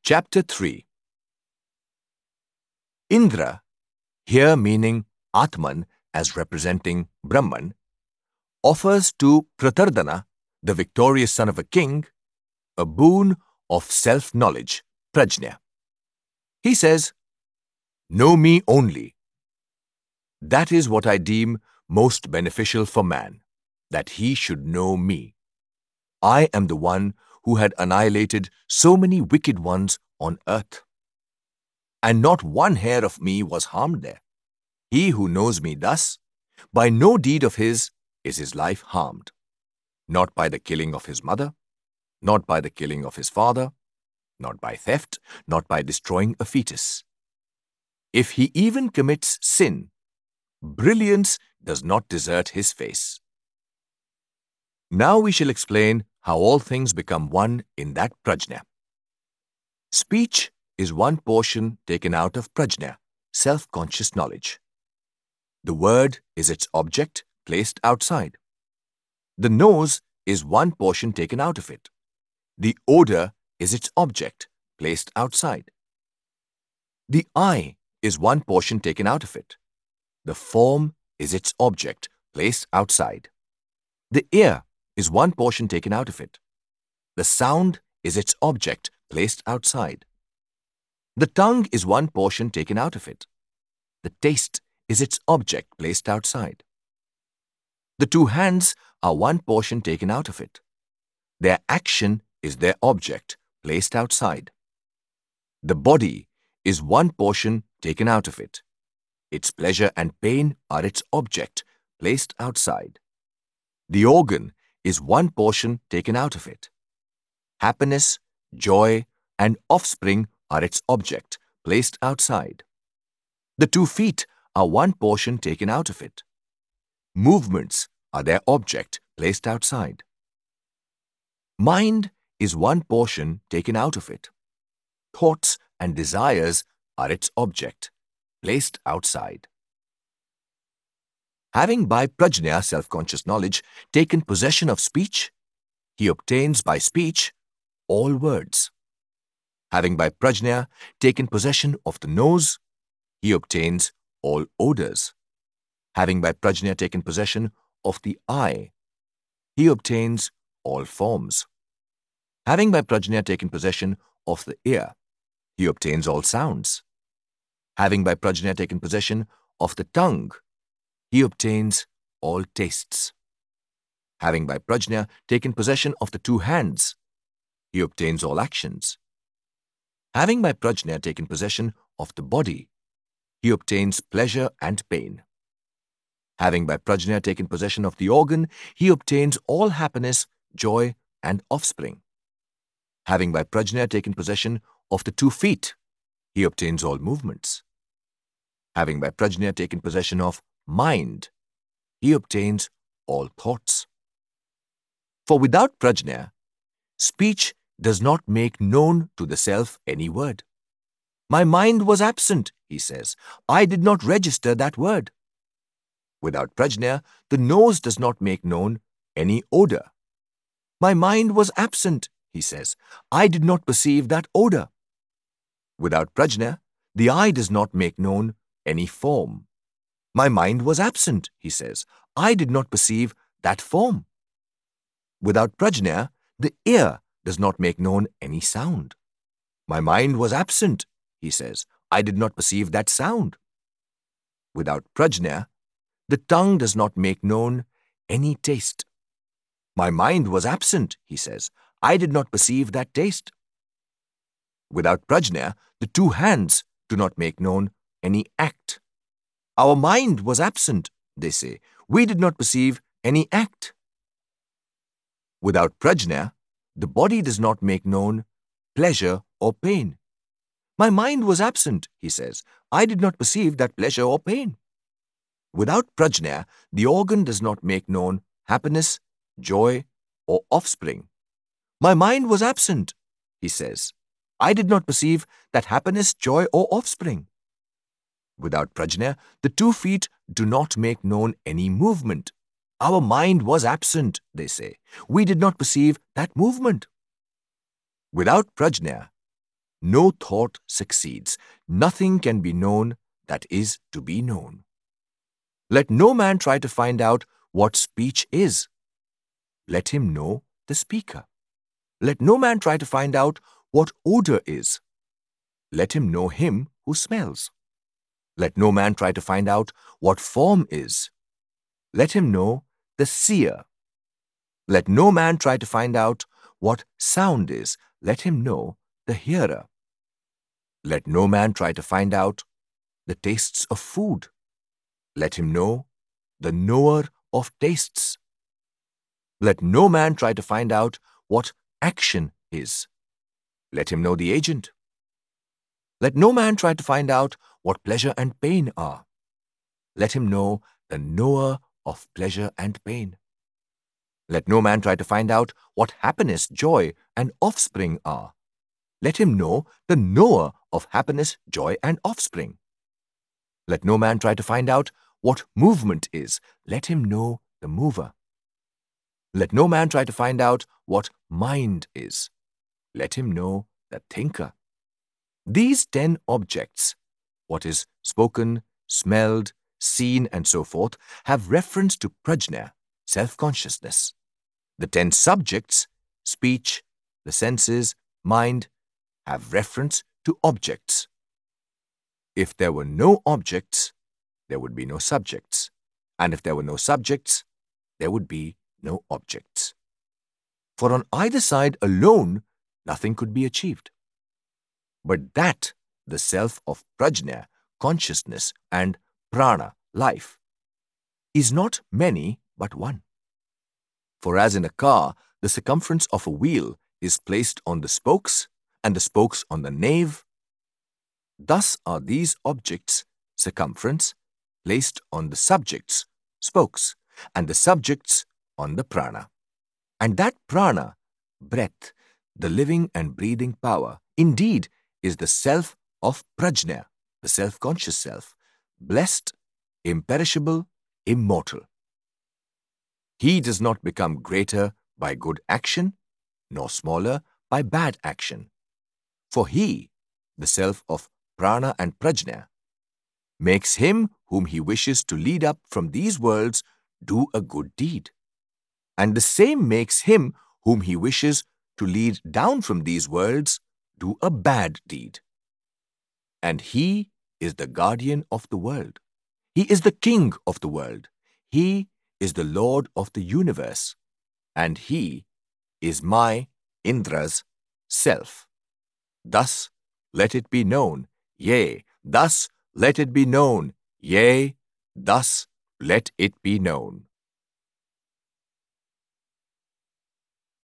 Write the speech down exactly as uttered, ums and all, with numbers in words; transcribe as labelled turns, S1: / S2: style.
S1: Chapter three. Indra, here meaning Atman as representing Brahman, offers to Pratardana, the victorious son of a king, a boon of self-knowledge, prajna. He says, "Know me only. That is what I deem most beneficial for man, that he should know me. I am the one who had annihilated so many wicked ones on earth. And not one hair of me was harmed there. He who knows me thus, by no deed of his is his life harmed, not by the killing of his mother, not by the killing of his father, not by theft, not by destroying a fetus. If he even commits sin, brilliance does not desert his face." Now we shall explain how all things become one in that prajna. Speech is one portion taken out of prajna, self-conscious knowledge. The word is its object placed outside. The nose is one portion taken out of it. The odor is its object placed outside. The eye is one portion taken out of it. The form is its object placed outside. The ear is one portion taken out of it. The sound is its object placed outside. The tongue is one portion taken out of it. The taste is its object placed outside. The two hands are one portion taken out of it. Their action is their object placed outside. The body is one portion taken out of it. Its pleasure and pain are its object placed outside. The organ is one portion taken out of it. Happiness, joy, and offspring are its object placed outside. The two feet are one portion taken out of it. Movements are their object placed outside. Mind is one portion taken out of it. Thoughts and desires are its object placed outside. Having by prajna, self-conscious knowledge, taken possession of speech, he obtains by speech all words. Having by prajna taken possession of the nose, he obtains all odors. Having by prajna taken possession of the eye, he obtains all forms. Having by prajna taken possession of the ear, he obtains all sounds. Having by prajna taken possession of the tongue, he obtains all tastes. Having by prajna taken possession of the two hands, he obtains all actions. Having by prajna taken possession of the body, he obtains pleasure and pain. Having by prajna taken possession of the organ, he obtains all happiness, joy, and offspring. Having by prajna taken possession of the two feet, he obtains all movements. Having by prajna taken possession of mind, he obtains all thoughts. For without prajna, speech does not make known to the self any word. My mind was absent, he says. I did not register that word. Without prajna, the nose does not make known any odor. My mind was absent, he says. I did not perceive that odor. Without prajna, the eye does not make known any form. My mind was absent, he says. I did not perceive that form. Without prajna, the ear does not make known any sound. My mind was absent, he says. I did not perceive that sound. Without prajna, the tongue does not make known any taste. My mind was absent, he says. I did not perceive that taste. Without prajna, the two hands do not make known any act. Our mind was absent, they say. We did not perceive any act. Without prajna, the body does not make known pleasure or pain. My mind was absent, he says. I did not perceive that pleasure or pain. Without prajna, the organ does not make known happiness, joy, or offspring. My mind was absent, he says. I did not perceive that happiness, joy, or offspring. Without prajna, the two feet do not make known any movement. Our mind was absent, they say. We did not perceive that movement. Without prajna, no thought succeeds. Nothing can be known that is to be known. Let no man try to find out what speech is. Let him know the speaker. Let no man try to find out what odor is. Let him know him who smells. Let no man try to find out what form is. Let him know the seer. Let no man try to find out what sound is. Let him know the hearer. Let no man try to find out the tastes of food. Let him know the knower of tastes. Let no man try to find out what action is. Let him know the agent. Let no man try to find out what pleasure and pain are. Let him know the knower of pleasure and pain. Let no man try to find out what happiness, joy, and offspring are. Let him know the knower of happiness, joy, and offspring. Let no man try to find out what movement is. Let him know the mover. Let no man try to find out what mind is. Let him know the thinker. These ten objects, what is spoken, smelled, seen, and so forth, have reference to prajna, self-consciousness. The ten subjects, speech, the senses, mind, have reference to objects. If there were no objects, there would be no subjects. And if there were no subjects, there would be no objects. For on either side alone, nothing could be achieved. But that, the self of prajna, consciousness, and prana, life, is not many but one. For as in a car, the circumference of a wheel is placed on the spokes, and the spokes on the nave, thus are these objects, circumference, placed on the subjects, spokes, and the subjects on the prana. And that prana, breath, the living and breathing power, indeed is the self of prajna, the self-conscious self, blessed, imperishable, immortal. He does not become greater by good action, nor smaller by bad action. For he, the self of prana and prajna, makes him whom he wishes to lead up from these worlds do a good deed. And the same makes him whom he wishes to lead down from these worlds do a bad deed. And he is the guardian of the world. He is the king of the world. He is the Lord of the universe. And he is my, Indra's, self. Thus let it be known, yea, thus let it be known, yea, thus let it be known.